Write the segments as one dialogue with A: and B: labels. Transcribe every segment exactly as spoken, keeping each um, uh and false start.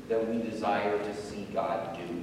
A: that we desire to see God do.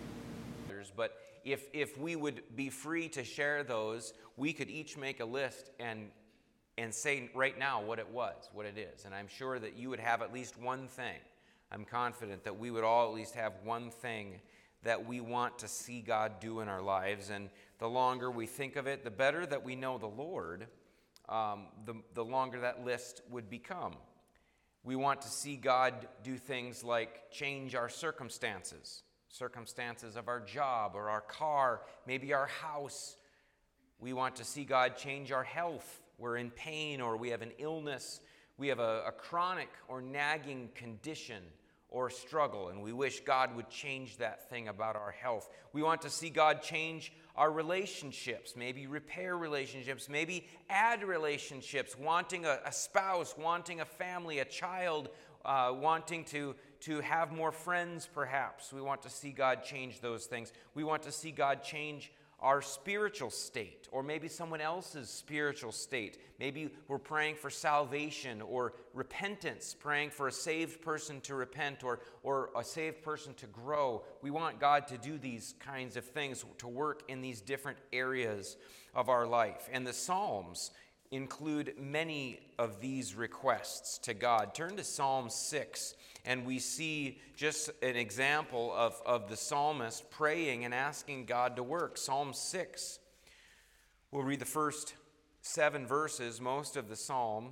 B: But if if we would be free to share those, we could each make a list and and say right now what it was, what it is. And I'm sure that you would have at least one thing. I'm confident that we would all at least have one thing that we want to see God do in our lives. And the longer we think of it, the better that we know the Lord, um, the, the longer that list would become. We want to see God do things like change our circumstances, circumstances of our job or our car, maybe our house. We want to see God change our health. We're in pain or we have an illness. We have a, a chronic or nagging condition or struggle, and we wish God would change that thing about our health. We want to see God change our relationships, maybe repair relationships, maybe add relationships, wanting a, a spouse, wanting a family, a child, uh, wanting to, to have more friends perhaps. We want to see God change those things. We want to see God change our spiritual state, or maybe someone else's spiritual state. Maybe we're praying for salvation or repentance, praying for a saved person to repent or, or a saved person to grow. We want God to do these kinds of things, to work in these different areas of our life. And the Psalms include many of these requests to God. Turn to Psalm six, and we see just an example of, of the psalmist praying and asking God to work. Psalm six, we'll read the first seven verses, most of the psalm.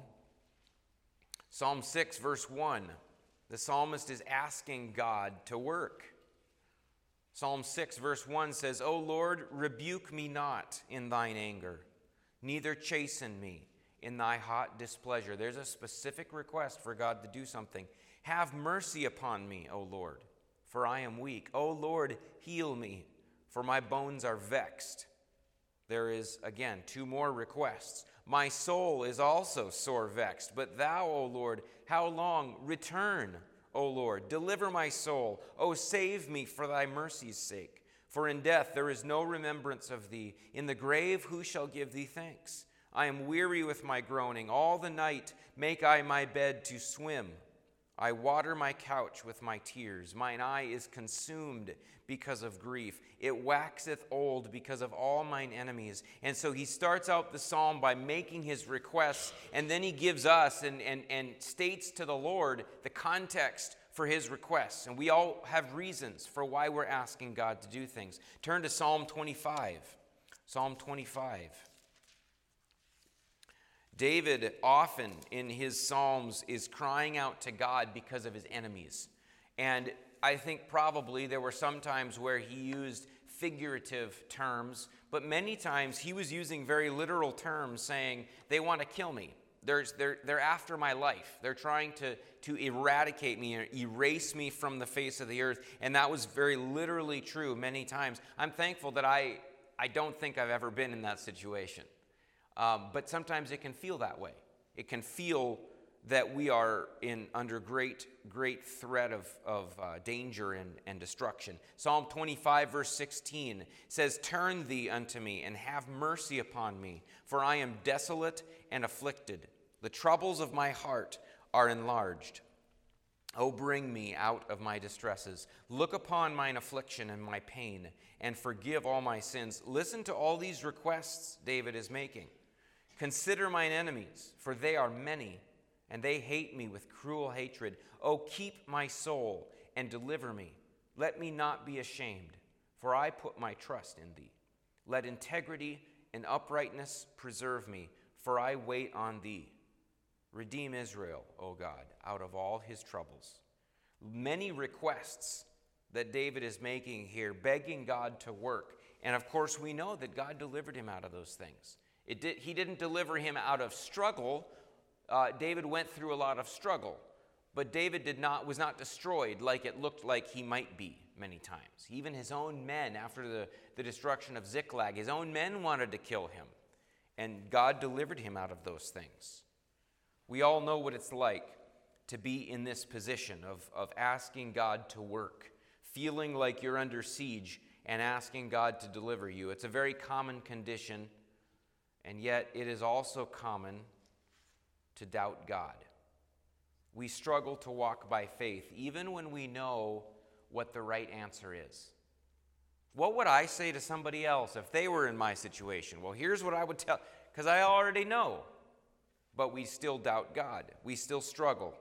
B: Psalm six, verse one, the psalmist is asking God to work. Psalm six, verse one says, O Lord, rebuke me not in thine anger, neither chasten me in thy hot displeasure. There's a specific request for God to do something. Have mercy upon me, O Lord, for I am weak. O Lord, heal me, for my bones are vexed. There is, again, two more requests. My soul is also sore vexed, but thou, O Lord, how long? Return, O Lord, deliver my soul. O save me for thy mercy's sake. For in death there is no remembrance of thee. In the grave who shall give thee thanks? I am weary with my groaning. All the night make I my bed to swim. I water my couch with my tears. Mine eye is consumed because of grief. It waxeth old because of all mine enemies. And so he starts out the psalm by making his requests, and then he gives us and, and, and states to the Lord the context for his requests. And we all have reasons for why we're asking God to do things. Turn to Psalm twenty-five. Psalm twenty-five. David often in his psalms is crying out to God because of his enemies. And I think probably there were some times where he used figurative terms, but many times he was using very literal terms, saying, they want to kill me. There's, they're, they're after my life. They're trying to, to eradicate me or erase me from the face of the earth. And that was very literally true many times. I'm thankful that I, I don't think I've ever been in that situation. Um, but sometimes it can feel that way. It can feel that we are in under great, great threat of, of uh, danger and, and destruction. Psalm twenty-five, verse sixteen says, Turn thee unto me, and have mercy upon me, for I am desolate and afflicted. The troubles of my heart are enlarged. O bring me out of my distresses. Look upon mine affliction and my pain, and forgive all my sins. Listen to all these requests David is making. Consider mine enemies, for they are many, and they hate me with cruel hatred. O keep my soul and deliver me. Let me not be ashamed, for I put my trust in thee. Let integrity and uprightness preserve me, for I wait on thee. Redeem Israel, O God, out of all his troubles. Many requests that David is making here, begging God to work. And of course, we know that God delivered him out of those things. It did, he didn't deliver him out of struggle. Uh, David went through a lot of struggle, but David did not was not destroyed like it looked like he might be many times. Even his own men, after the, the destruction of Ziklag, his own men wanted to kill him, and God delivered him out of those things. We all know what it's like to be in this position of, of asking God to work, feeling like you're under siege and asking God to deliver you. It's a very common condition. And yet it is also common to doubt God. We struggle to walk by faith, even when we know what the right answer is. What would I say to somebody else if they were in my situation? Well, here's what I would tell, because I already know. But we still doubt God. We still struggle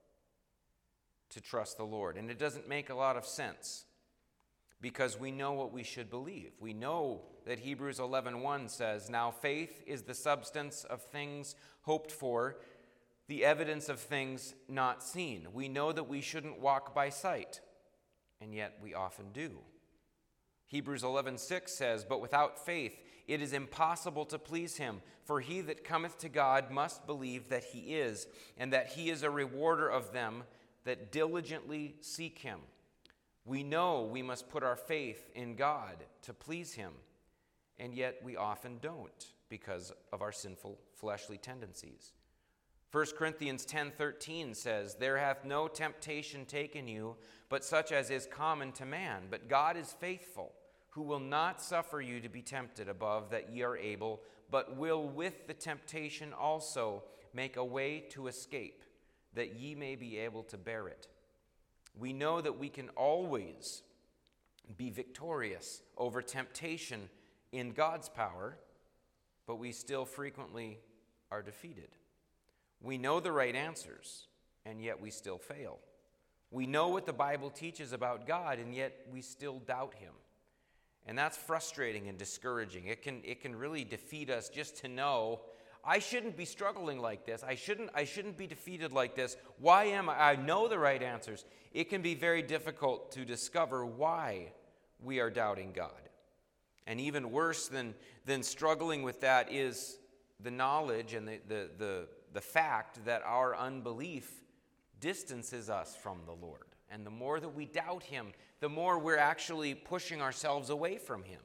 B: to trust the Lord. And it doesn't make a lot of sense because we know what we should believe. We know that Hebrews eleven one says, "Now faith is the substance of things hoped for, the evidence of things not seen." We know that we shouldn't walk by sight, and yet we often do. Hebrews eleven six says, "But without faith it is impossible to please him, for he that cometh to God must believe that he is, and that he is a rewarder of them that diligently seek him." We know we must put our faith in God to please him, and yet we often don't because of our sinful fleshly tendencies. First Corinthians ten thirteen says, "There hath no temptation taken you, but such as is common to man. But God is faithful, who will not suffer you to be tempted above that ye are able, but will with the temptation also make a way to escape, that ye may be able to bear it." We know that we can always be victorious over temptation in God's power, but we still frequently are defeated. We know the right answers, and yet we still fail. We know what the Bible teaches about God, and yet we still doubt him. And that's frustrating and discouraging. It can, it can really defeat us just to know, I shouldn't be struggling like this. I shouldn't, I shouldn't be defeated like this. Why am I? I know the right answers. It can be very difficult to discover why we are doubting God. And even worse than, than struggling with that is the knowledge and the, the, the, the fact that our unbelief distances us from the Lord. And the more that we doubt him, the more we're actually pushing ourselves away from him.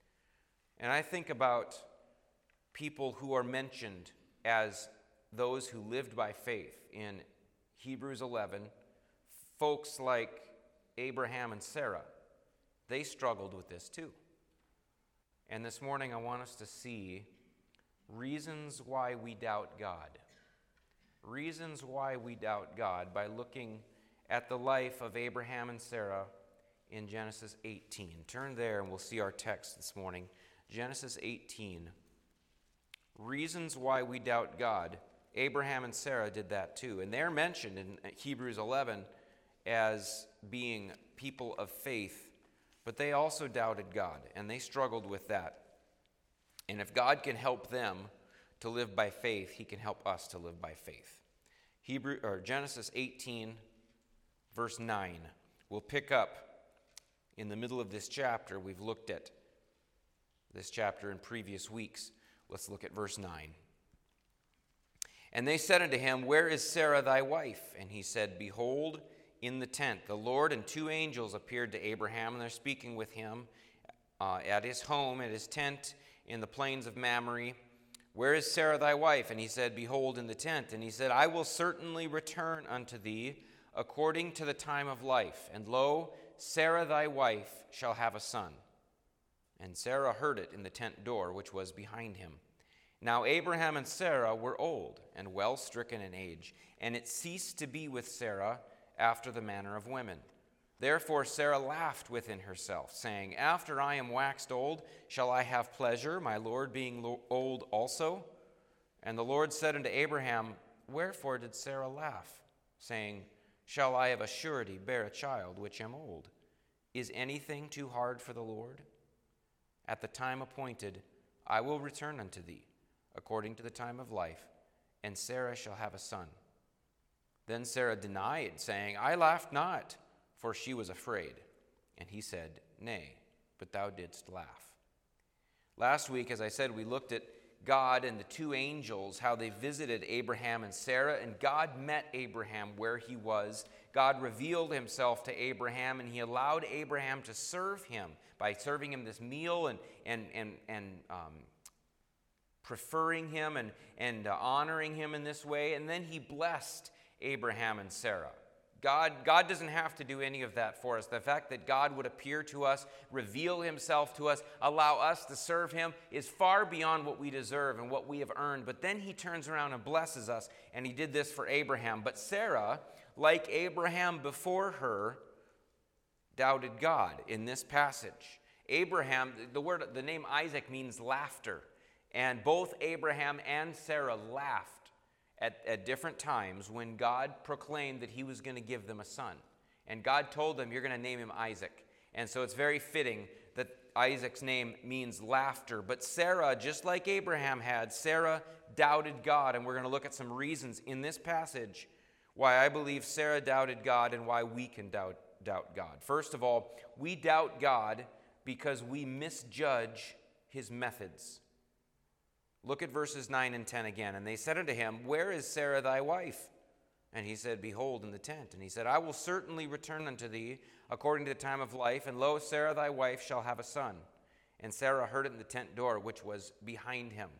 B: And I think about people who are mentioned as those who lived by faith in Hebrews eleven, folks like Abraham and Sarah. They struggled with this too. And this morning I want us to see reasons why we doubt God. Reasons why we doubt God by looking at the life of Abraham and Sarah in Genesis eighteen. Turn there and we'll see our text this morning. Genesis eighteen. Reasons why we doubt God. Abraham and Sarah did that too. And they're mentioned in Hebrews eleven as being people of faith. But they also doubted God, and they struggled with that. And if God can help them to live by faith, he can help us to live by faith. Hebrew or Genesis eighteen, verse nine. We'll pick up in the middle of this chapter. We've looked at this chapter in previous weeks. Let's look at verse nine. "And they said unto him, Where is Sarah thy wife? And he said, Behold, in the tent the Lord and two angels appeared to Abraham, and they're speaking with him uh, at his home, at his tent in the plains of Mamre. Where is Sarah thy wife? And he said, Behold, in the tent. And he said, I will certainly return unto thee according to the time of life. And lo, Sarah thy wife shall have a son. And Sarah heard it in the tent door, which was behind him. Now Abraham and Sarah were old and well stricken in age, and it ceased to be with Sarah after the manner of women. Therefore Sarah laughed within herself, saying, After I am waxed old, shall I have pleasure, my Lord being lo- old also? And the Lord said unto Abraham, Wherefore did Sarah laugh, saying, Shall I of a surety bear a child which am old? Is anything too hard for the Lord? At the time appointed, I will return unto thee, according to the time of life, and Sarah shall have a son. Then Sarah denied, saying, I laughed not, for she was afraid. And he said, Nay, but thou didst laugh. Last week, as I said, we looked at God and the two angels, how they visited Abraham and Sarah, and God met Abraham where he was. God revealed himself to Abraham, and he allowed Abraham to serve him by serving him this meal and and and and um, preferring him and and uh, honoring him in this way. And then he blessed Abraham and Sarah God, God doesn't have to do any of that for us. The fact that God would appear to us, reveal himself to us, allow us to serve him is far beyond what we deserve and what we have earned. But then he turns around and blesses us, and he did this for Abraham. But Sarah, like Abraham before her, doubted God in this passage. Abraham, the word, the name Isaac means laughter. And both Abraham and Sarah laughed At, at different times when God proclaimed that he was going to give them a son. And God told them, you're going to name him Isaac. And so it's very fitting that Isaac's name means laughter. But Sarah, just like Abraham had, Sarah doubted God. And we're going to look at some reasons in this passage why I believe Sarah doubted God and why we can doubt, doubt God. First of all, we doubt God because we misjudge his methods. Look at verses nine and ten again. And they said unto him, where is Sarah thy wife? And he said, behold, in the tent. And he said, I will certainly return unto thee according to the time of life. And lo, Sarah thy wife shall have a son. And Sarah heard it in the tent door, which was behind him.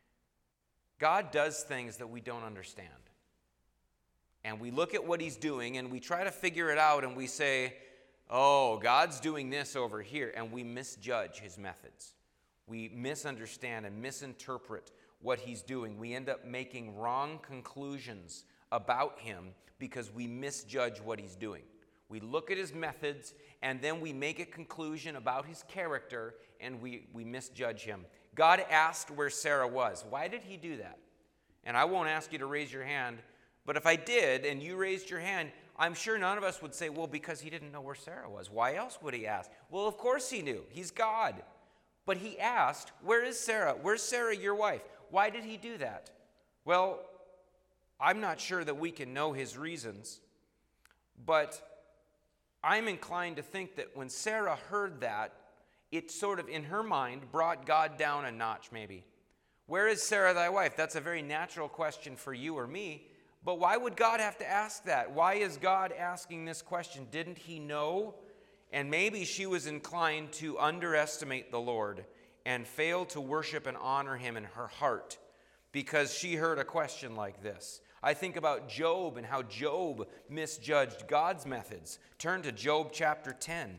B: God does things that we don't understand. And we look at what he's doing and we try to figure it out and we say, oh, God's doing this over here. And we misjudge his methods. We misunderstand and misinterpret what he's doing. We end up making wrong conclusions about him because we misjudge what he's doing. We look at his methods and then we make a conclusion about his character and we, we misjudge him. God asked where Sarah was. Why did he do that? And I won't ask you to raise your hand, but if I did and you raised your hand, I'm sure none of us would say, well, because he didn't know where Sarah was. Why else would he ask? Well, of course he knew. He's God. But he asked, where is Sarah? Where's Sarah, your wife? Why did he do that? Well, I'm not sure that we can know his reasons, but I'm inclined to think that when Sarah heard that, it sort of, in her mind, brought God down a notch maybe. Where is Sarah, thy wife? That's a very natural question for you or me, but why would God have to ask that? Why is God asking this question? Didn't he know? And maybe she was inclined to underestimate the Lord and fail to worship and honor him in her heart because she heard a question like this. I think about Job and how Job misjudged God's methods. Turn to Job chapter ten.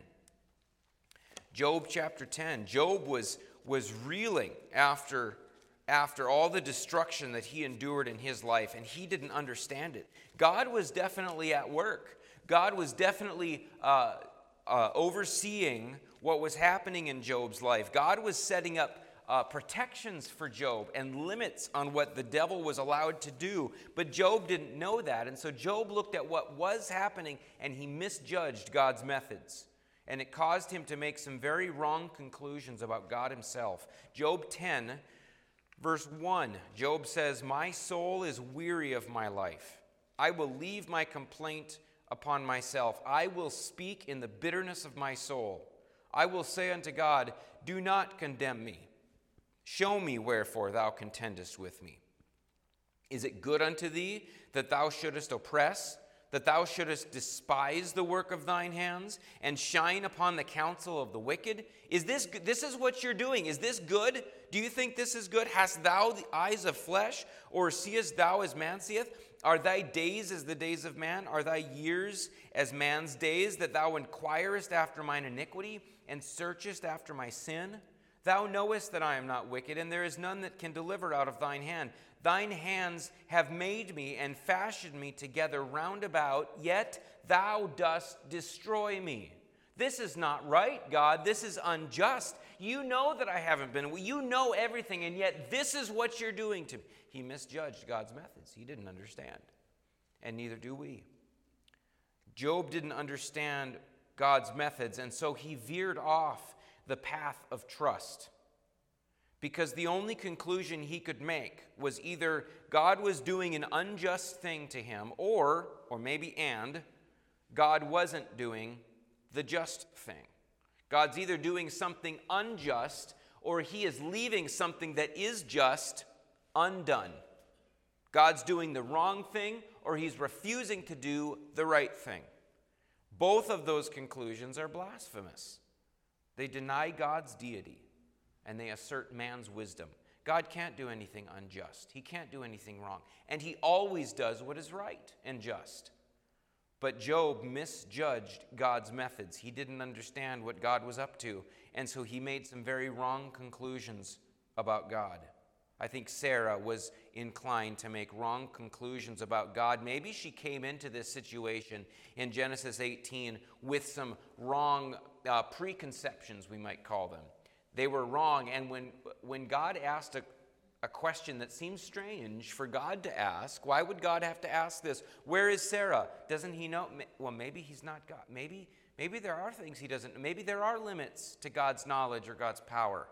B: Job chapter ten. Job was, was reeling after, after all the destruction that he endured in his life, and he didn't understand it. God was definitely at work. God was definitely uh, Uh, overseeing what was happening in Job's life. God was setting up uh, protections for Job and limits on what the devil was allowed to do. But Job didn't know that. And so Job looked at what was happening and he misjudged God's methods. And it caused him to make some very wrong conclusions about God himself. Job ten, verse one, Job says, my soul is weary of my life. I will leave my complaint upon myself. I will speak in the bitterness of my soul. I will say unto God, do not condemn me. Show me wherefore thou contendest with me. Is it good unto thee that thou shouldest oppress, that thou shouldest despise the work of thine hands, and shine upon the counsel of the wicked? Is this, this is what you're doing. Is this good? Do you think this is good? Hast thou the eyes of flesh, or seest thou as man seeth? Are thy days as the days of man? Are thy years as man's days, that thou inquirest after mine iniquity, and searchest after my sin? Thou knowest that I am not wicked, and there is none that can deliver out of thine hand. Thine hands have made me and fashioned me together round about, yet thou dost destroy me. This is not right, God. This is unjust. You know that I haven't been. You know everything, and yet this is what you're doing to me. He misjudged God's methods. He didn't understand, and neither do we. Job didn't understand God's methods, and so he veered off the path of trust. Because the only conclusion he could make was either God was doing an unjust thing to him, or, or maybe and, God wasn't doing the just thing. God's either doing something unjust, or he is leaving something that is just undone. God's doing the wrong thing, or he's refusing to do the right thing. Both of those conclusions are blasphemous. They deny God's deity, and they assert man's wisdom. God can't do anything unjust. He can't do anything wrong. And he always does what is right and just. But Job misjudged God's methods. He didn't understand what God was up to, and so he made some very wrong conclusions about God. I think Sarah was inclined to make wrong conclusions about God. Maybe she came into this situation in Genesis eighteen with some wrong uh, preconceptions, we might call them. They were wrong, and when, when God asked a, a question that seems strange for God to ask, why would God have to ask this? Where is Sarah? Doesn't he know? Well, maybe he's not God. Maybe, maybe there are things he doesn't know. Maybe there are limits to God's knowledge or God's power.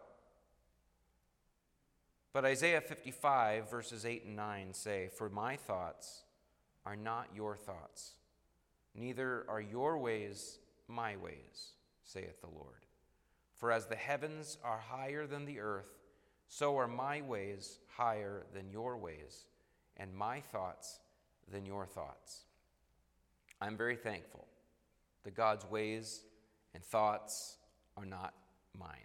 B: But Isaiah fifty-five, verses eight and nine say, "For my thoughts are not your thoughts, neither are your ways my ways, saith the Lord. For as the heavens are higher than the earth, so are my ways higher than your ways, and my thoughts than your thoughts." I'm very thankful that God's ways and thoughts are not mine.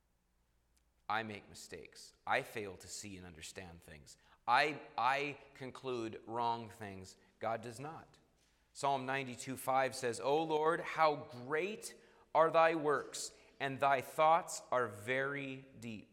B: I make mistakes. I fail to see and understand things. I, I conclude wrong things. God does not. Psalm ninety-two five says, "O Lord, how great are thy works, and thy thoughts are very deep."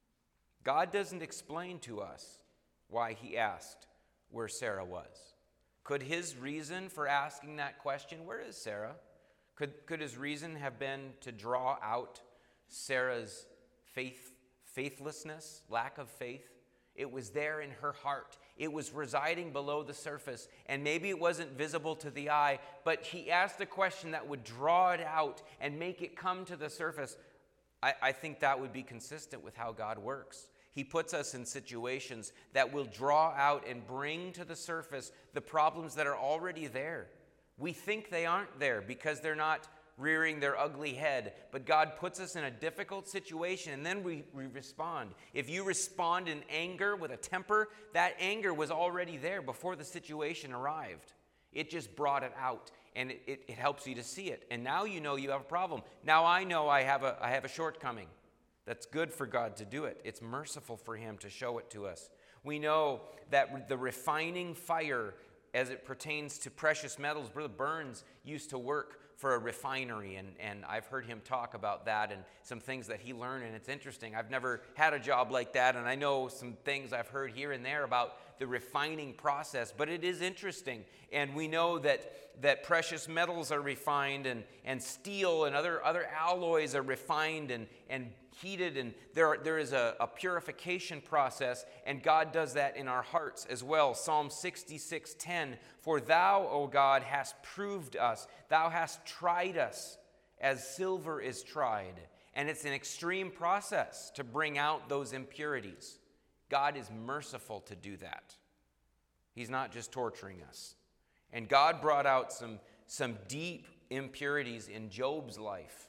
B: God doesn't explain to us why he asked where Sarah was. Could his reason for asking that question, where is Sarah? Could, could his reason have been to draw out Sarah's faith faithlessness, lack of faith? It was there in her heart. It was residing below the surface, and maybe it wasn't visible to the eye, but he asked a question that would draw it out and make it come to the surface. I, I think that would be consistent with how God works. He puts us in situations that will draw out and bring to the surface the problems that are already there. We think they aren't there because they're not rearing their ugly head, but God puts us in a difficult situation, and then we, we respond. If you respond in anger with a temper, that anger was already there before the situation arrived. It just brought it out, and it, it, it helps you to see it. And now you know you have a problem. Now I know I have a I have a shortcoming. That's good for God to do it. It's merciful for him to show it to us. We know that the refining fire, as it pertains to precious metals, Brother Burns used to work for a refinery, and, and I've heard him talk about that and some things that he learned, and it's interesting. I've never had a job like that, and I know some things I've heard here and there about the refining process, but it is interesting. And we know that, that precious metals are refined, and, and steel and other, other alloys are refined and, and heated, and there, are, there is a, a purification process, and God does that in our hearts as well. Psalm sixty-six ten, "For thou, O God, hast proved us, thou hast tried us as silver is tried." And it's an extreme process to bring out those impurities. God is merciful to do that. He's not just torturing us. And God brought out some, some deep impurities in Job's life,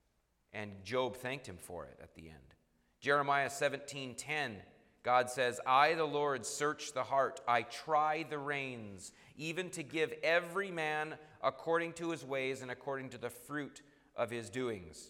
B: and Job thanked him for it at the end. Jeremiah seventeen ten, God says, "I, the Lord, search the heart. I try the reins, even to give every man according to his ways and according to the fruit of his doings."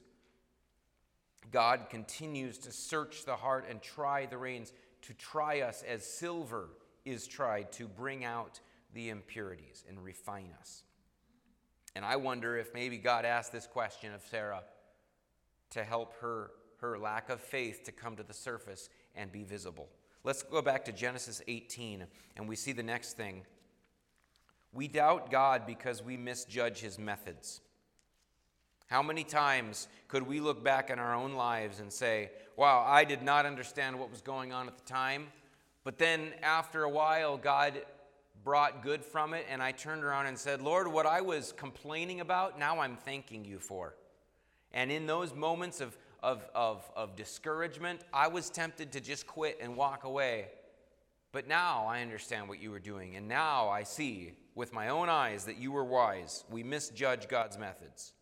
B: God continues to search the heart and try the reins, to try us as silver is tried, to bring out the impurities and refine us. And I wonder if maybe God asked this question of Sarah to help her, her lack of faith to come to the surface and be visible. Let's go back to Genesis eighteen, and we see the next thing. We doubt God because we misjudge his methods. How many times could we look back in our own lives and say, wow, I did not understand what was going on at the time, but then after a while, God brought good from it, and I turned around and said, Lord, what I was complaining about, now I'm thanking you for. And in those moments of, of, of, of discouragement, I was tempted to just quit and walk away. But now I understand what you were doing, and now I see with my own eyes that you were wise. We misjudge God's methods.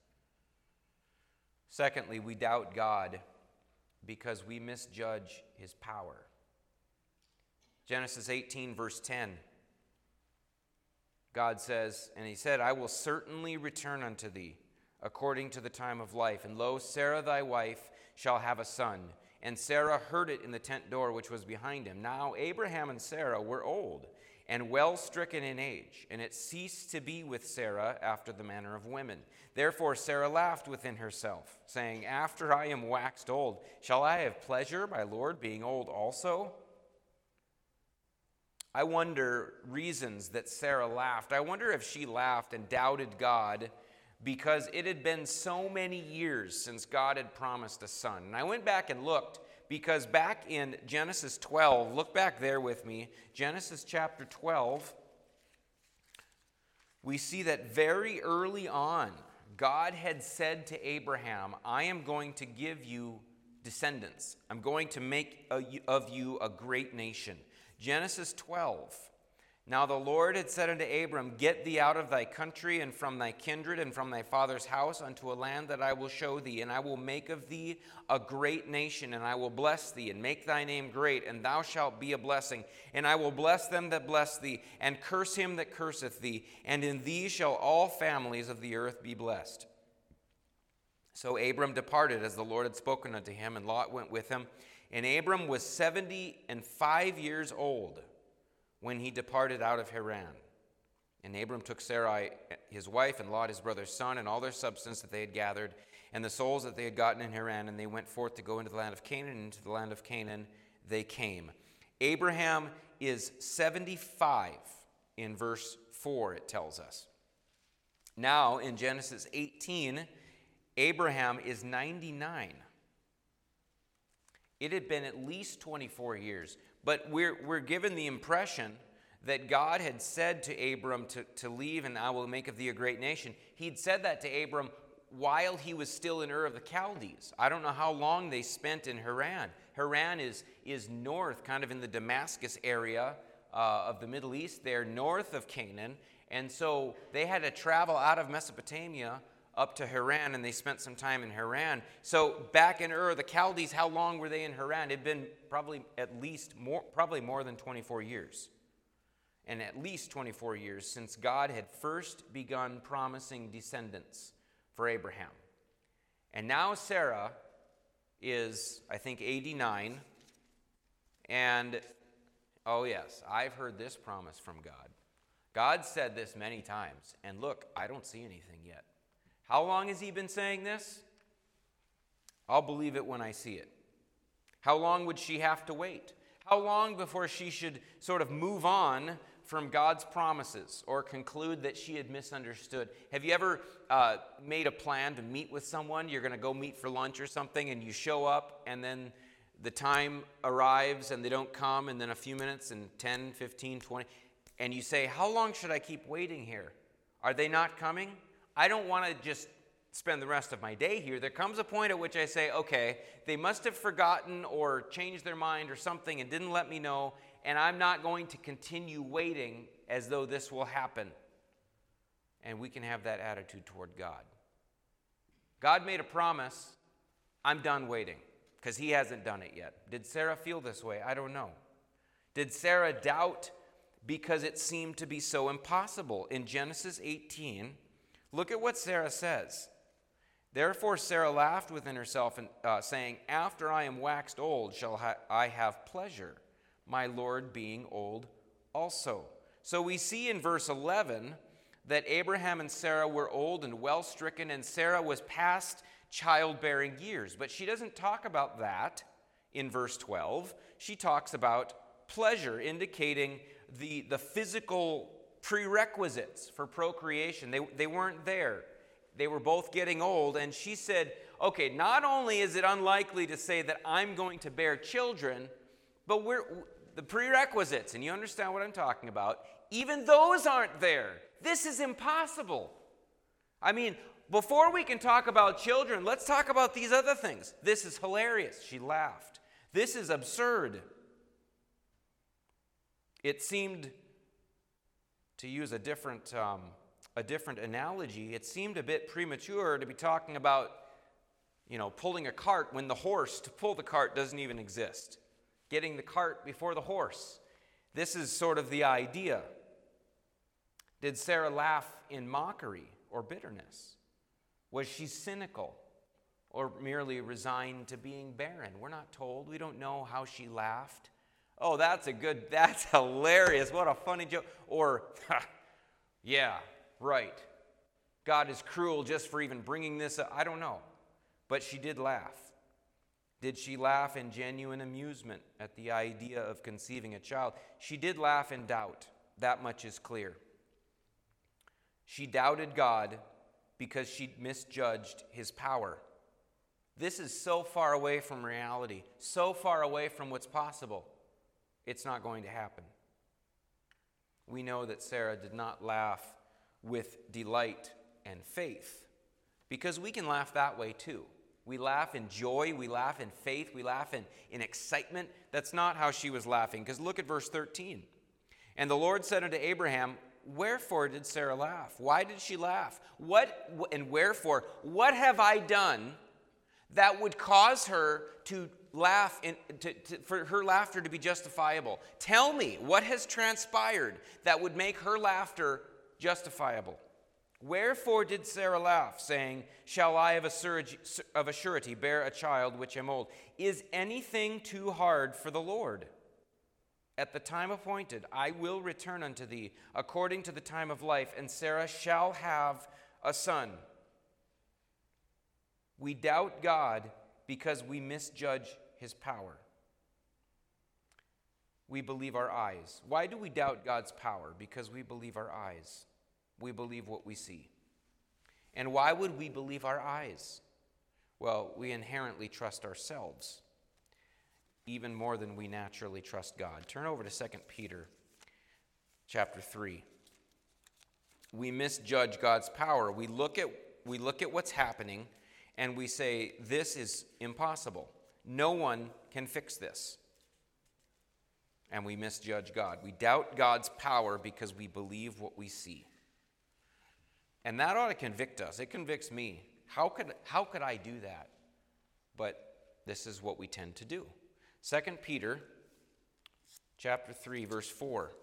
B: Secondly, we doubt God because we misjudge his power. Genesis eighteen, verse ten. God says, and he said, I will certainly return unto thee according to the time of life. And lo, Sarah thy wife shall have a son. And Sarah heard it in the tent door which was behind him. Now Abraham and Sarah were old, and well stricken in age, and it ceased to be with Sarah after the manner of women. Therefore Sarah laughed within herself, saying, After I am waxed old, shall I have pleasure, my Lord, being old also? I wonder reasons that Sarah laughed. I wonder if she laughed and doubted God because it had been so many years since God had promised a son. And I went back and looked because back in Genesis twelve, look back there with me, Genesis chapter twelve, we see that very early on, God had said to Abraham, I am going to give you descendants. I'm going to make a, of you a great nation. Genesis twelve. Now the Lord had said unto Abram, Get thee out of thy country and from thy kindred and from thy father's house unto a land that I will show thee, and I will make of thee a great nation, and I will bless thee, and make thy name great, and thou shalt be a blessing. And I will bless them that bless thee, and curse him that curseth thee, and in thee shall all families of the earth be blessed. So Abram departed as the Lord had spoken unto him, and Lot went with him. And Abram was seventy and five years old when he departed out of Haran. And Abram took Sarai his wife, and Lot his brother's son, and all their substance that they had gathered, and the souls that they had gotten in Haran, and they went forth to go into the land of Canaan, and into the land of Canaan they came. Abraham is seventy-five in verse four, it tells us. Now, in Genesis eighteen, Abraham is ninety-nine. It had been at least twenty-four years, but we're, we're given the impression that God had said to Abram to, to leave, and I will make of thee a great nation. He'd said that to Abram while he was still in Ur of the Chaldees. I don't know how long they spent in Haran. Haran is, is north, kind of in the Damascus area uh, of the Middle East there, north of Canaan. And so they had to travel out of Mesopotamia up to Haran, and they spent some time in Haran. So back in Ur, the Chaldees, how long were they in Haran? It had been probably at least more, probably more than twenty-four years. And at least twenty-four years since God had first begun promising descendants for Abraham. And now Sarah is, I think, eighty-nine. And, oh yes, I've heard this promise from God. God said this many times, and look, I don't see anything yet. How long has he been saying this? I'll believe it when I see it. How long would she have to wait? How long before she should sort of move on from God's promises or conclude that she had misunderstood? Have you ever uh, made a plan to meet with someone? You're going to go meet for lunch or something, and you show up, and then the time arrives, and they don't come, and then a few minutes, and ten, fifteen, twenty, and you say, how long should I keep waiting here? Are they not coming? I don't want to just spend the rest of my day here. There comes a point at which I say, okay, they must have forgotten or changed their mind or something and didn't let me know, and I'm not going to continue waiting as though this will happen. And we can have that attitude toward God. God made a promise. I'm done waiting because he hasn't done it yet. Did Sarah feel this way? I don't know. Did Sarah doubt because it seemed to be so impossible? In Genesis eighteen, look at what Sarah says. Therefore Sarah laughed within herself, and uh, saying, After I am waxed old shall ha- I have pleasure, my Lord being old also. So we see in verse eleven that Abraham and Sarah were old and well stricken, and Sarah was past childbearing years. But she doesn't talk about that in verse twelve. She talks about pleasure, indicating the, the physical prerequisites for procreation. They, they weren't there. They were both getting old, and she said, okay, not only is it unlikely to say that I'm going to bear children, but we're the prerequisites, and you understand what I'm talking about, even those aren't there. This is impossible. I mean, before we can talk about children, let's talk about these other things. This is hilarious. She laughed. This is absurd. It seemed, to use a different, um, a different analogy, it seemed a bit premature to be talking about, you know, pulling a cart when the horse to pull the cart doesn't even exist. Getting the cart before the horse. This is sort of the idea. Did Sarah laugh in mockery or bitterness? Was she cynical or merely resigned to being barren? We're not told. We don't know how she laughed. Oh, that's a good, that's hilarious. What a funny joke. Or, yeah, right. God is cruel just for even bringing this up. I don't know. But she did laugh. Did she laugh in genuine amusement at the idea of conceiving a child? She did laugh in doubt. That much is clear. She doubted God because she misjudged his power. This is so far away from reality, so far away from what's possible. It's not going to happen. We know that Sarah did not laugh with delight and faith, because we can laugh that way too. We laugh in joy, we laugh in faith, we laugh in, in excitement. That's not how she was laughing, because look at verse thirteen. And the Lord said unto Abraham, wherefore did Sarah laugh? Why did she laugh? What and wherefore? What have I done that would cause her to laugh, in, to, to, for her laughter to be justifiable? Tell me, what has transpired that would make her laughter justifiable? Wherefore did Sarah laugh, saying, shall I of a, surety, of a surety bear a child which am old? Is anything too hard for the Lord? At the time appointed, I will return unto thee according to the time of life, and Sarah shall have a son. We doubt God because we misjudge his power. We believe our eyes. Why do we doubt God's power? Because we believe our eyes. We believe what we see. And why would we believe our eyes? Well, we inherently trust ourselves, even more than we naturally trust God. Turn over to Second Peter chapter three. We misjudge God's power. We look at, we look at what's happening, and we say, this is impossible. No one can fix this. And we misjudge God. We doubt God's power because we believe what we see. And that ought to convict us. It convicts me. How could, how could I do that? But this is what we tend to do. Second Peter chapter three, verse four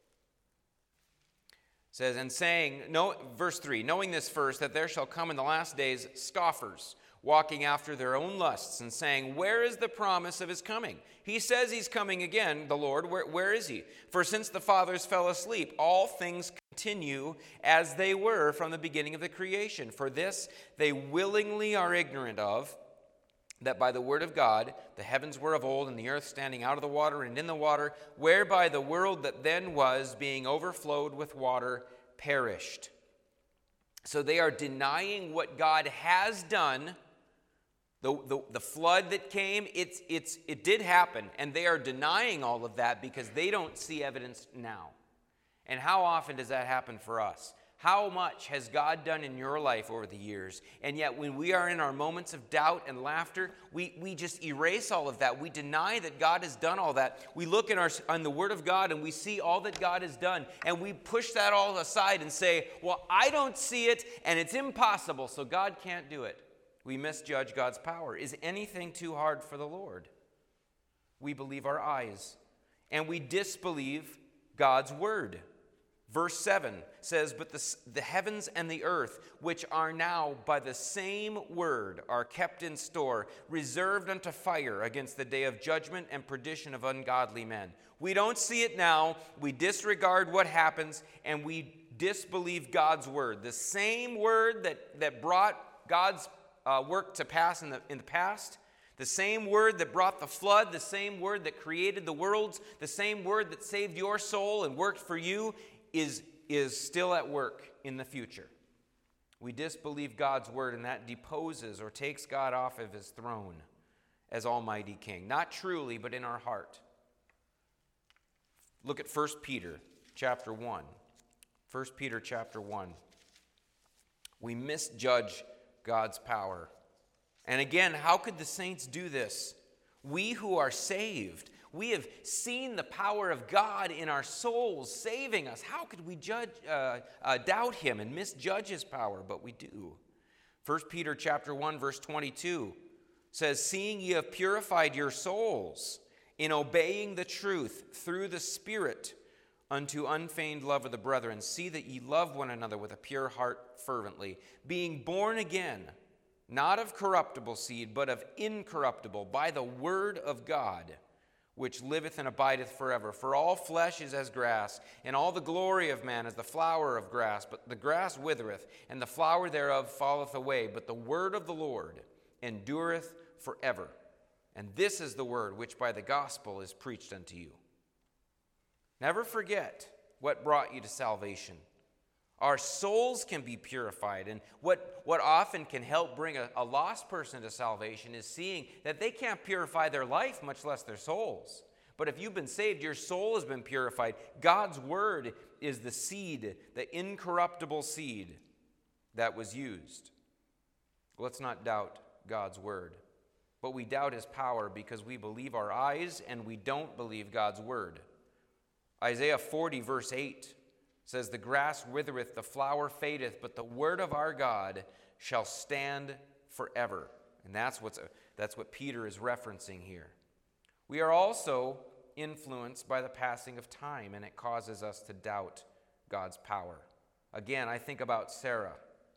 B: says, and saying, no, verse three, knowing this first, that there shall come in the last days scoffers, walking after their own lusts, and saying, where is the promise of his coming? He says he's coming again, the Lord. Where, where is he? For since the fathers fell asleep, all things continue as they were from the beginning of the creation. For this they willingly are ignorant of, that by the word of God the heavens were of old, and the earth standing out of the water and in the water, whereby the world that then was, being overflowed with water, perished. So they are denying what God has done. The, the, the flood that came, it's, it's, it did happen, and they are denying all of that because they don't see evidence now. And how often does that happen for us? How much has God done in your life over the years? And yet when we are in our moments of doubt and laughter, we, we just erase all of that. We deny that God has done all that. We look in our, on the Word of God and we see all that God has done, and we push that all aside and say, well, I don't see it, and it's impossible, so God can't do it. We misjudge God's power. Is anything too hard for the Lord? We believe our eyes, and we disbelieve God's Word. Verse seven says, but the, the heavens and the earth, which are now by the same word, are kept in store, reserved unto fire against the day of judgment and perdition of ungodly men. We don't see it now. We disregard what happens, and we disbelieve God's word. The same word that, that brought God's uh, work to pass in the, in the past, the same word that brought the flood, the same word that created the worlds, the same word that saved your soul and worked for you, is, is still at work in the future. We disbelieve God's word, and that deposes or takes God off of his throne as Almighty King. Not truly, but in our heart. Look at First Peter chapter one. First Peter chapter one. We misjudge God's power. And again, how could the saints do this? We who are saved, we have seen the power of God in our souls saving us. How could we judge, uh, uh, doubt him and misjudge his power? But we do. First Peter chapter one, verse twenty-two says, seeing ye have purified your souls in obeying the truth through the Spirit unto unfeigned love of the brethren, see that ye love one another with a pure heart fervently, being born again, not of corruptible seed, but of incorruptible, by the word of God, which liveth and abideth forever. For all flesh is as grass, and all the glory of man as the flower of grass. But the grass withereth, and the flower thereof falleth away. But the word of the Lord endureth forever. And this is the word which by the gospel is preached unto you. Never forget what brought you to salvation. Our souls can be purified, and what, what often can help bring a, a lost person to salvation is seeing that they can't purify their life, much less their souls. But if you've been saved, your soul has been purified. God's word is the seed, the incorruptible seed that was used. Let's not doubt God's word, but we doubt his power because we believe our eyes and we don't believe God's word. Isaiah forty, verse eight says, the grass withereth, the flower fadeth, but the word of our God shall stand forever. And that's, what's, that's what Peter is referencing here. We are also influenced by the passing of time, and it causes us to doubt God's power. Again, I think about Sarah.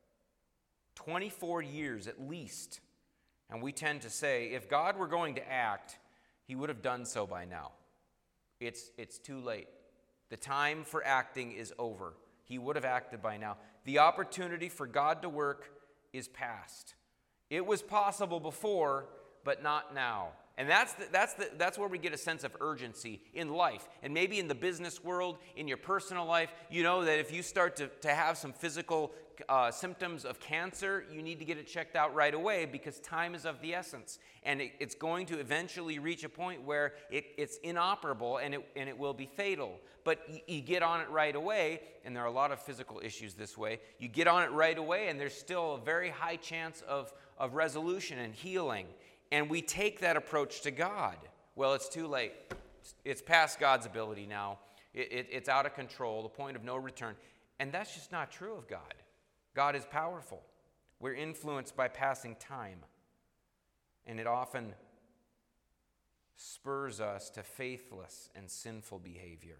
B: twenty-four years at least. And we tend to say, if God were going to act, he would have done so by now. It's, it's too late. The time for acting is over. He would have acted by now. The opportunity for God to work is past. It was possible before, but not now. And that's the, that's the, that's where we get a sense of urgency in life. And maybe in the business world, in your personal life, you know that if you start to, to have some physical uh, symptoms of cancer, you need to get it checked out right away because time is of the essence. And it, it's going to eventually reach a point where it, it's inoperable and it, and it will be fatal. But you, you get on it right away, and there are a lot of physical issues this way. You get on it right away, and there's still a very high chance of, of resolution and healing. And we take that approach to God. Well, it's too late. It's past God's ability now. It, it, it's out of control, the point of no return. And that's just not true of God. God is powerful. We're influenced by passing time. And it often spurs us to faithless and sinful behavior.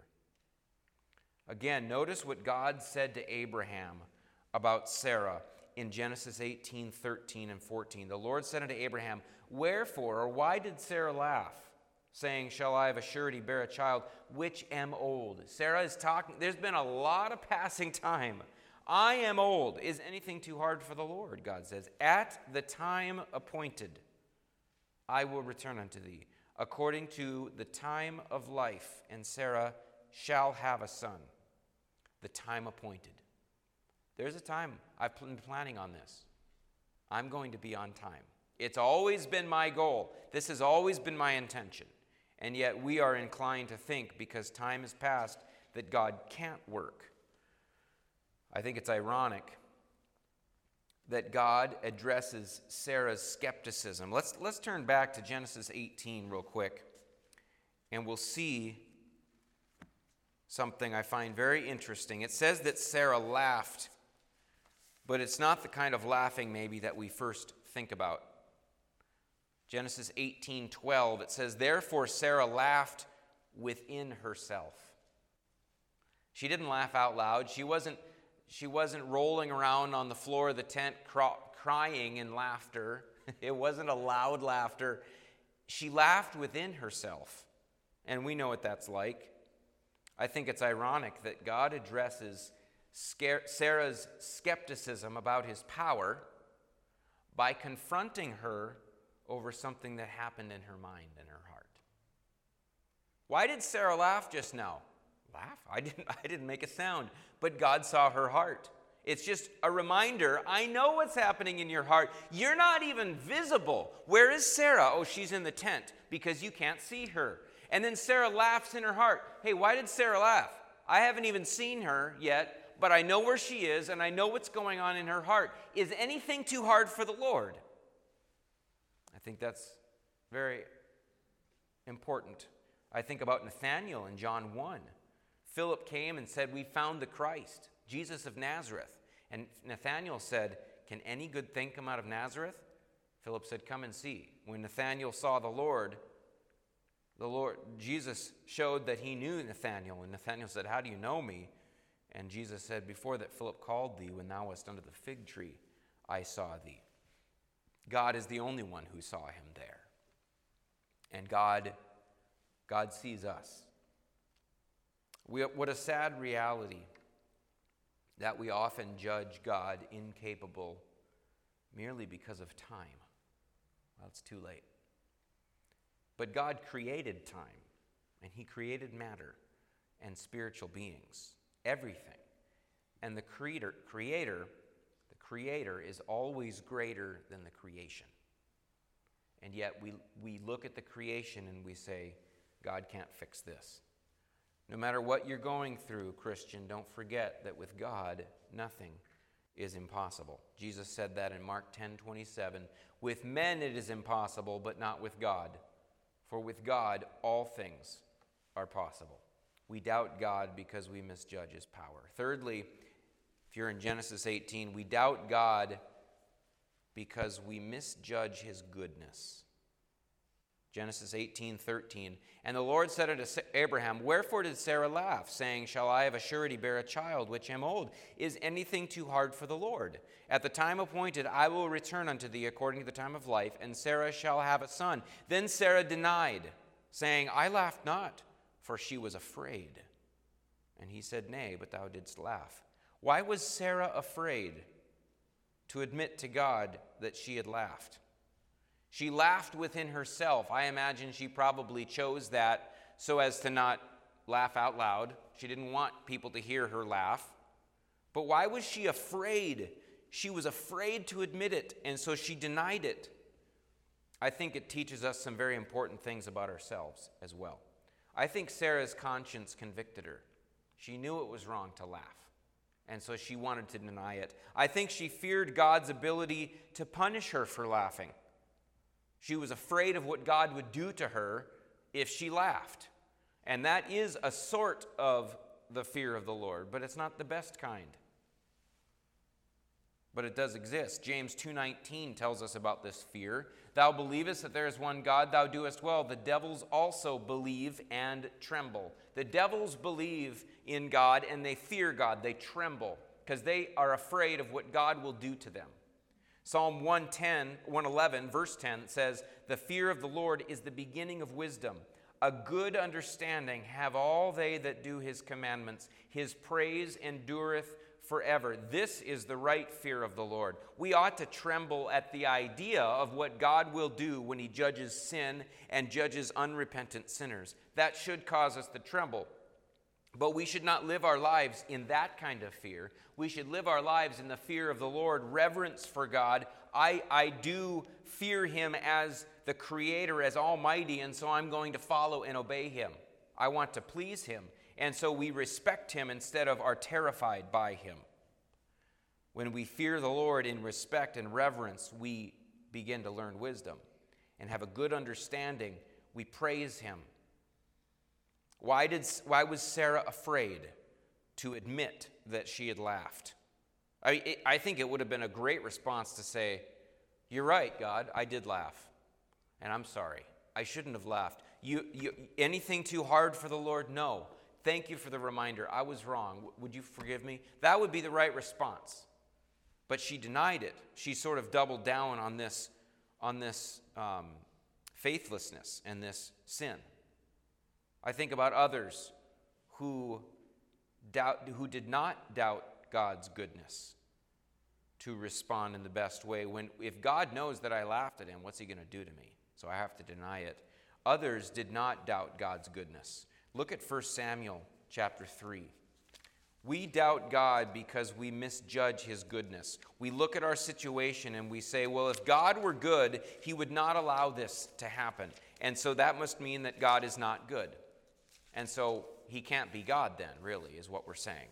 B: Again, notice what God said to Abraham about Sarah in Genesis eighteen, thirteen, and fourteen. The Lord said unto Abraham, wherefore, or why did Sarah laugh, saying, shall I of a surety bear a child, which am old? Sarah is talking, there's been a lot of passing time. I am old. Is anything too hard for the Lord? God says, at the time appointed, I will return unto thee, according to the time of life, and Sarah shall have a son. The time appointed. There's a time. I've been planning on this. I'm going to be on time. It's always been my goal. This has always been my intention. And yet we are inclined to think, because time has passed, that God can't work. I think it's ironic that God addresses Sarah's skepticism. Let's, let's turn back to Genesis eighteen real quick, and we'll see something I find very interesting. It says that Sarah laughed, but it's not the kind of laughing maybe that we first think about. Genesis eighteen twelve, it says, therefore Sarah laughed within herself. She didn't laugh out loud. She wasn't, she wasn't rolling around on the floor of the tent cry, crying in laughter. It wasn't a loud laughter. She laughed within herself. And we know what that's like. I think it's ironic that God addresses Sarah's skepticism about his power by confronting her over something that happened in her mind and her heart. Why did Sarah laugh just now? Laugh? I didn't, I didn't make a sound, but God saw her heart. It's just a reminder, I know what's happening in your heart. You're not even visible. Where is Sarah? Oh, she's in the tent because you can't see her. And then Sarah laughs in her heart. Hey, why did Sarah laugh? I haven't even seen her yet, but I know where she is, and I know what's going on in her heart. Is anything too hard for the Lord? I think that's very important. I think about Nathanael in John one. Philip came and said, we found the Christ, Jesus of Nazareth. And Nathanael said, can any good thing come out of Nazareth? Philip said, come and see. When Nathanael saw the Lord, The Lord, Jesus showed that he knew Nathanael, and Nathanael said, how do you know me? And Jesus said, before that Philip called thee, when thou wast under the fig tree, I saw thee. God is the only one who saw him there. And God, God sees us. We, what a sad reality that we often judge God incapable merely because of time. Well, it's too late. But God created time, and he created matter and spiritual beings, everything. And the creator, creator, the creator is always greater than the creation. And yet we, we look at the creation and we say, God can't fix this. No matter what you're going through, Christian, don't forget that with God, nothing is impossible. Jesus said that in Mark ten twenty-seven. With men it is impossible, but not with God. For with God, all things are possible. We doubt God because we misjudge his power. Thirdly, if you're in Genesis eighteen, we doubt God because we misjudge his goodness. Genesis eighteen thirteen. And the Lord said unto Abraham, Wherefore did Sarah laugh, saying, Shall I of a surety bear a child, which am old? Is anything too hard for the Lord? At the time appointed I will return unto thee according to the time of life, and Sarah shall have a son. Then Sarah denied, saying, I laughed not, for she was afraid. And he said, Nay, but thou didst laugh. Why was Sarah afraid to admit to God that she had laughed? She laughed within herself. I imagine she probably chose that so as to not laugh out loud. She didn't want people to hear her laugh. But why was she afraid? She was afraid to admit it, and so she denied it. I think it teaches us some very important things about ourselves as well. I think Sarah's conscience convicted her. She knew it was wrong to laugh, and so she wanted to deny it. I think she feared God's ability to punish her for laughing. She was afraid of what God would do to her if she laughed. And that is a sort of the fear of the Lord, but it's not the best kind. But it does exist. James two nineteen tells us about this fear. Thou believest that there is one God, thou doest well. The devils also believe and tremble. The devils believe in God and they fear God. They tremble because they are afraid of what God will do to them. Psalm one ten, one eleven, verse ten says, The fear of the Lord is the beginning of wisdom. A good understanding have all they that do his commandments. His praise endureth forever. This is the right fear of the Lord. We ought to tremble at the idea of what God will do when he judges sin and judges unrepentant sinners. That should cause us to tremble. But we should not live our lives in that kind of fear. We should live our lives in the fear of the Lord, reverence for God. I, I do fear him as the Creator, as Almighty, and so I'm going to follow and obey him. I want to please him. And so we respect him instead of are terrified by him. When we fear the Lord in respect and reverence, we begin to learn wisdom and have a good understanding. We praise him. Why did why was Sarah afraid to admit that she had laughed? I, it, I think it would have been a great response to say, You're right, God, I did laugh, and I'm sorry. I shouldn't have laughed. You, you, anything too hard for the Lord? No. Thank you for the reminder. I was wrong. Would you forgive me? That would be the right response. But she denied it. She sort of doubled down on this, on this um, faithlessness and this sin. I think about others who doubt, who did not doubt God's goodness to respond in the best way. When, if God knows that I laughed at him, what's he going to do to me? So I have to deny it. Others did not doubt God's goodness. Look at First Samuel chapter three. We doubt God because we misjudge his goodness. We look at our situation and we say, well, if God were good, he would not allow this to happen. And so that must mean that God is not good. And so he can't be God then, really, is what we're saying.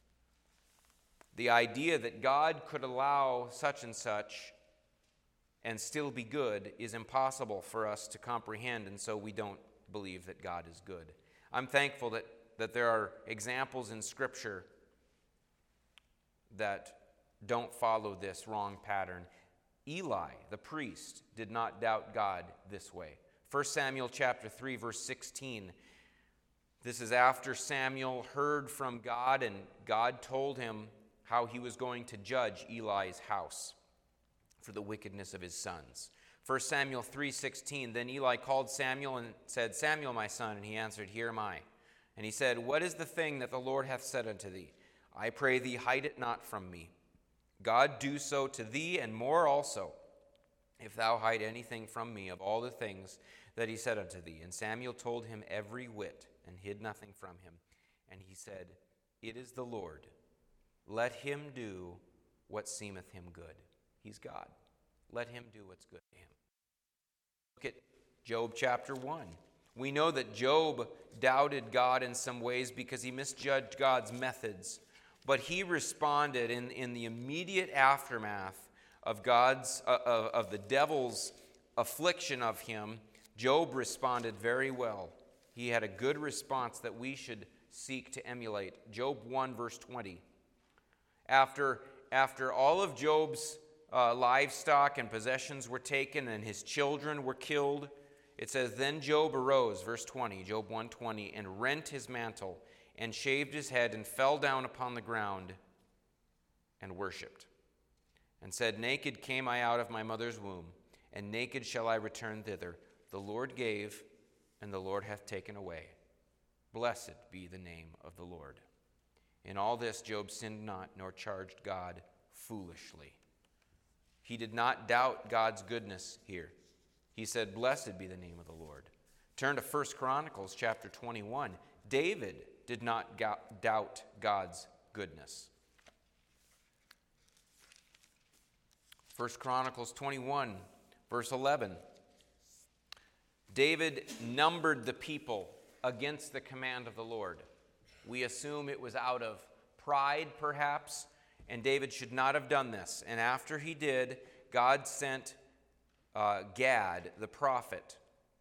B: The idea that God could allow such and such and still be good is impossible for us to comprehend, and so we don't believe that God is good. I'm thankful that, that there are examples in Scripture that don't follow this wrong pattern. Eli, the priest, did not doubt God this way. First Samuel chapter three, verse sixteen. This is after Samuel heard from God, and God told him how he was going to judge Eli's house for the wickedness of his sons. First Samuel three sixteen, then Eli called Samuel and said, Samuel, my son, and he answered, Here am I. And he said, What is the thing that the Lord hath said unto thee? I pray thee, hide it not from me. God do so to thee, and more also, if thou hide anything from me of all the things that he said unto thee. And Samuel told him every whit, and hid nothing from him. And he said, It is the Lord. Let him do what seemeth him good. He's God. Let him do what's good to him. Look at Job chapter one. We know that Job doubted God in some ways because he misjudged God's methods. But he responded in, in the immediate aftermath of God's uh, of, of the devil's affliction of him. Job responded very well. He had a good response that we should seek to emulate. Job one, verse twenty. After, after all of Job's uh, livestock and possessions were taken and his children were killed, it says, Then Job arose, verse twenty, Job one twenty, and rent his mantle and shaved his head and fell down upon the ground and worshipped and said, Naked came I out of my mother's womb, and naked shall I return thither. The Lord gave, and the Lord hath taken away. Blessed be the name of the Lord. In all this Job sinned not, nor charged God foolishly. He did not doubt God's goodness here. He said, Blessed be the name of the Lord. Turn to First Chronicles chapter twenty-one. David did not go- doubt God's goodness. First Chronicles twenty-one, verse eleven. David numbered the people against the command of the Lord. We assume it was out of pride, perhaps, and David should not have done this. And after he did, God sent uh, Gad, the prophet,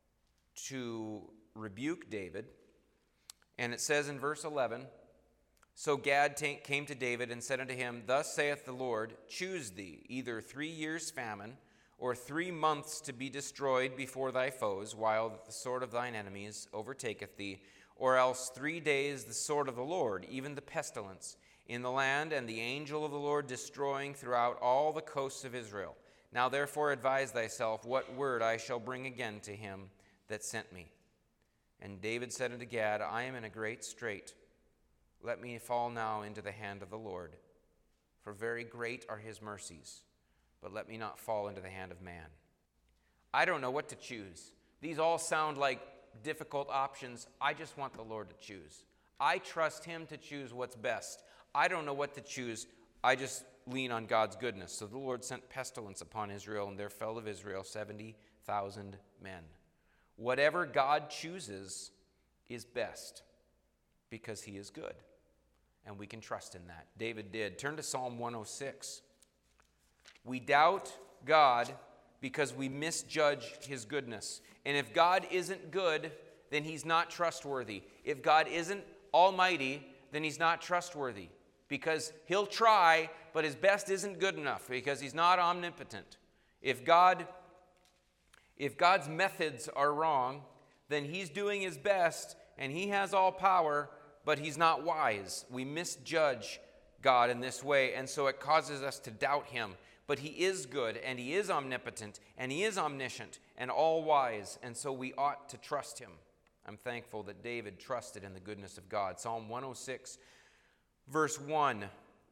B: to rebuke David. And it says in verse eleven, So Gad t- came to David and said unto him, Thus saith the Lord, Choose thee either three years' famine, or three months to be destroyed before thy foes, while the sword of thine enemies overtaketh thee, or else three days the sword of the Lord, even the pestilence, in the land, and the angel of the Lord destroying throughout all the coasts of Israel. Now therefore advise thyself what word I shall bring again to him that sent me. And David said unto Gad, I am in a great strait. Let me fall now into the hand of the Lord, for very great are his mercies. But let me not fall into the hand of man. I don't know what to choose. These all sound like difficult options. I just want the Lord to choose. I trust him to choose what's best. I don't know what to choose. I just lean on God's goodness. So the Lord sent pestilence upon Israel, and there fell of Israel seventy thousand men. Whatever God chooses is best because he is good, and we can trust in that. David did. Turn to Psalm one oh six. We doubt God because we misjudge his goodness. And if God isn't good, then he's not trustworthy. If God isn't almighty, then he's not trustworthy. Because he'll try, but his best isn't good enough because he's not omnipotent. If God, if God's methods are wrong, then he's doing his best and he has all power, but he's not wise. We misjudge God in this way, and so it causes us to doubt him. But he is good, and he is omnipotent, and he is omniscient, and all-wise, and so we ought to trust him. I'm thankful that David trusted in the goodness of God. Psalm one oh six, verse one.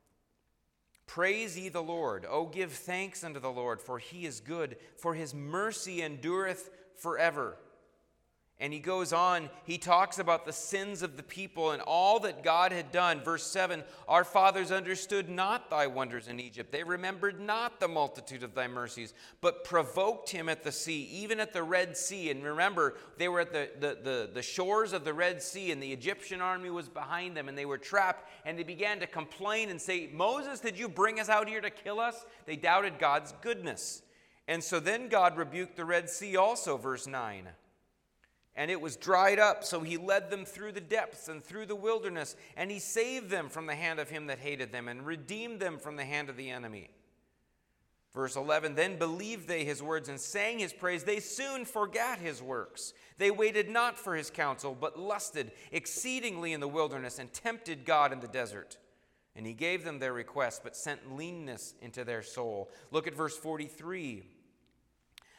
B: Praise ye the Lord. O give thanks unto the Lord, for he is good, for his mercy endureth forever. And he goes on, he talks about the sins of the people and all that God had done. Verse seven, our fathers understood not thy wonders in Egypt. They remembered not the multitude of thy mercies, but provoked him at the sea, even at the Red Sea. And remember, they were at the, the, the, the shores of the Red Sea, and the Egyptian army was behind them, and they were trapped. And they began to complain and say, Moses, did you bring us out here to kill us? They doubted God's goodness. And so then God rebuked the Red Sea also, verse nine. And it was dried up, so he led them through the depths and through the wilderness, and he saved them from the hand of him that hated them, and redeemed them from the hand of the enemy. Verse eleven, then believed they his words and sang his praise. They soon forgot his works. They waited not for his counsel, but lusted exceedingly in the wilderness, and tempted God in the desert. And he gave them their request, but sent leanness into their soul. Look at verse forty-three.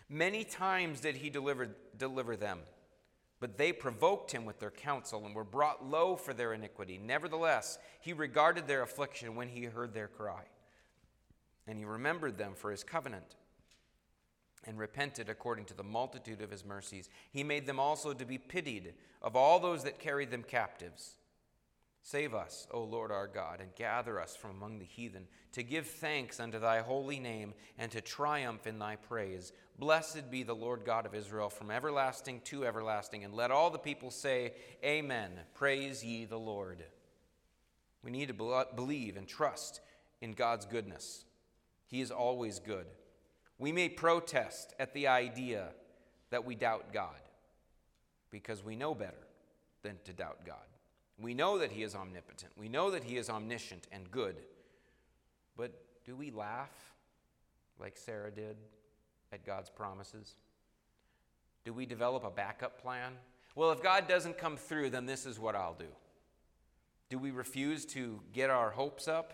B: Many times did he deliver, deliver them, but they provoked him with their counsel and were brought low for their iniquity. Nevertheless, he regarded their affliction when he heard their cry, and he remembered them for his covenant, and repented according to the multitude of his mercies. He made them also to be pitied of all those that carried them captives. Save us, O Lord our God, and gather us from among the heathen, to give thanks unto thy holy name, and to triumph in thy praise. Blessed be the Lord God of Israel from everlasting to everlasting. And let all the people say, Amen. Praise ye the Lord. We need to believe and trust in God's goodness. He is always good. We may protest at the idea that we doubt God, because we know better than to doubt God. We know that he is omnipotent. We know that he is omniscient and good. But do we laugh like Sarah did at God's promises? Do we develop a backup plan? Well, if God doesn't come through, then this is what I'll do. Do we refuse to get our hopes up?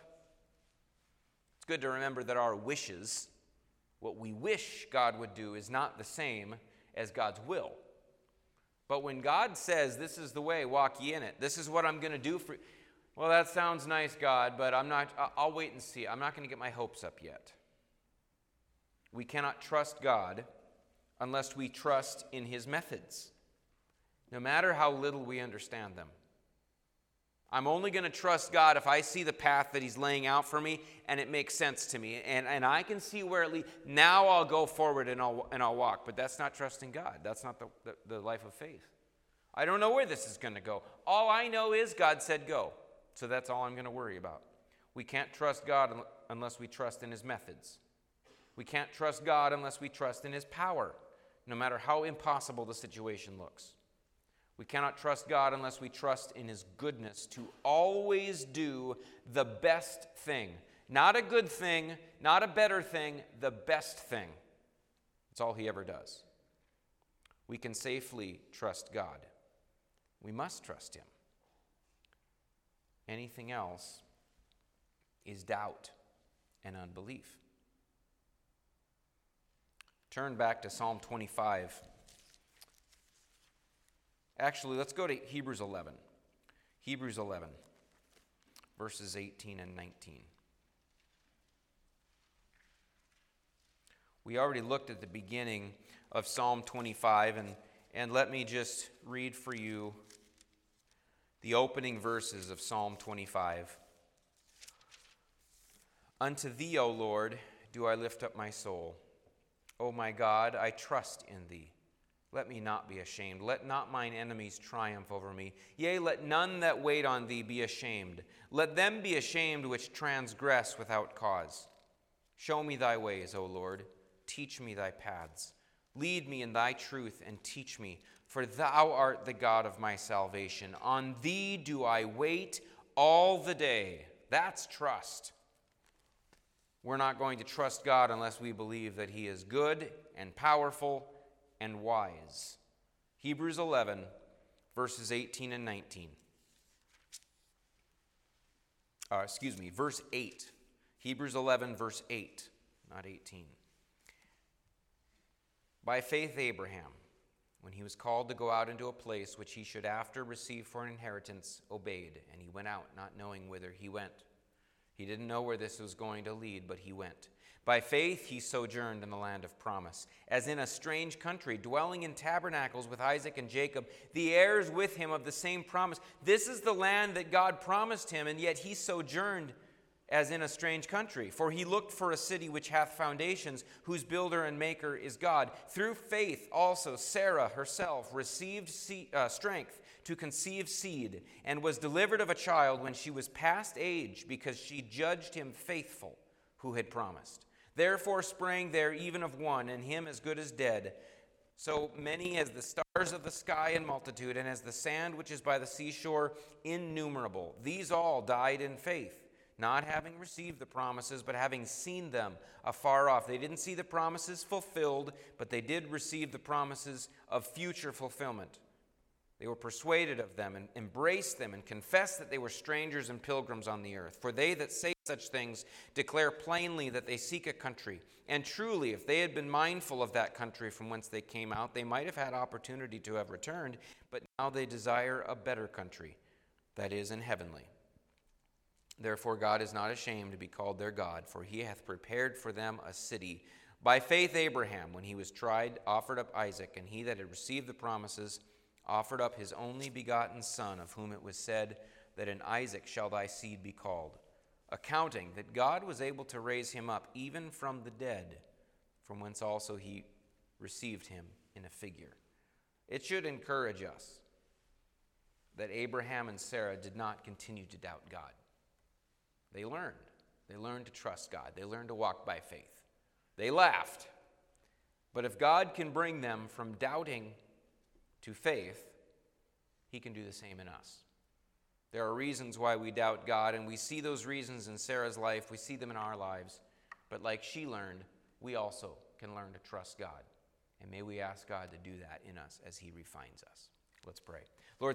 B: It's good to remember that our wishes, what we wish God would do, is not the same as God's will. But when God says, this is the way, walk ye in it, this is what I'm going to do for you, well, that sounds nice, God, but I'm not, I'll wait and see. I'm not going to get my hopes up yet. We cannot trust God unless we trust in his methods, no matter how little we understand them. I'm only going to trust God if I see the path that he's laying out for me and it makes sense to me. And, and I can see where it leads. Now I'll go forward and I'll, and I'll walk. But that's not trusting God. That's not the, the, the life of faith. I don't know where this is going to go. All I know is God said go. So that's all I'm going to worry about. We can't trust God unless we trust in his methods. We can't trust God unless we trust in his power, no matter how impossible the situation looks. We cannot trust God unless we trust in his goodness to always do the best thing. Not a good thing, not a better thing, the best thing. That's all he ever does. We can safely trust God. We must trust him. Anything else is doubt and unbelief. Turn back to Psalm twenty-five. Actually, let's go to Hebrews eleven. Hebrews eleven, verses eighteen and nineteen. We already looked at the beginning of Psalm twenty-five, and, and let me just read for you the opening verses of Psalm twenty-five. Unto thee, O Lord, do I lift up my soul. O my God, I trust in thee. Let me not be ashamed. Let not mine enemies triumph over me. Yea, let none that wait on thee be ashamed. Let them be ashamed which transgress without cause. Show me thy ways, O Lord. Teach me thy paths. Lead me in thy truth and teach me, for thou art the God of my salvation. On thee do I wait all the day. That's trust. We're not going to trust God unless we believe that he is good and powerful and wise. Hebrews eleven, verses eighteen and nineteen. Uh, excuse me, verse eight. Hebrews eleven, verse eight, not eighteen. By faith Abraham, when he was called to go out into a place which he should after receive for an inheritance, obeyed, and he went out, not knowing whither he went. He didn't know where this was going to lead, but he went. By faith he sojourned in the land of promise, as in a strange country, dwelling in tabernacles with Isaac and Jacob, the heirs with him of the same promise. This is the land that God promised him, and yet he sojourned as in a strange country. For he looked for a city which hath foundations, whose builder and maker is God. Through faith also Sarah herself received seed, uh, strength to conceive seed, and was delivered of a child when she was past age, because she judged him faithful who had promised. Therefore sprang there even of one, and him as good as dead, so many as the stars of the sky in multitude, and as the sand which is by the seashore innumerable. These all died in faith, not having received the promises, but having seen them afar off. They didn't see the promises fulfilled, but they did receive the promises of future fulfillment. They were persuaded of them and embraced them and confessed that they were strangers and pilgrims on the earth. For they that say such things declare plainly that they seek a country. And truly, if they had been mindful of that country from whence they came out, they might have had opportunity to have returned, but now they desire a better country, that is, in heavenly. Therefore God is not ashamed to be called their God, for he hath prepared for them a city. By faith Abraham, when he was tried, offered up Isaac, and he that had received the promises offered up his only begotten son, of whom it was said that in Isaac shall thy seed be called, accounting that God was able to raise him up even from the dead, from whence also he received him in a figure. It should encourage us that Abraham and Sarah did not continue to doubt God. They learned. They learned to trust God. They learned to walk by faith. They laughed. But if God can bring them from doubting to faith, he can do the same in us. There are reasons why we doubt God, and we see those reasons in Sarah's life. We see them in our lives. But like she learned, we also can learn to trust God. And may we ask God to do that in us as he refines us. Let's pray. Lord,